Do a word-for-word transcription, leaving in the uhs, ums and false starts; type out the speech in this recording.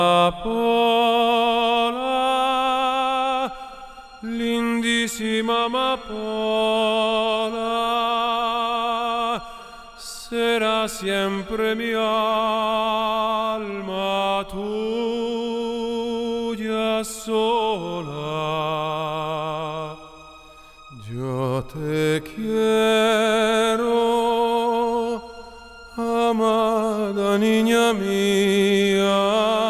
Amapola, lindísima amapola, será siempre mi alma tuya sola. Yo te quiero, amada niña mía.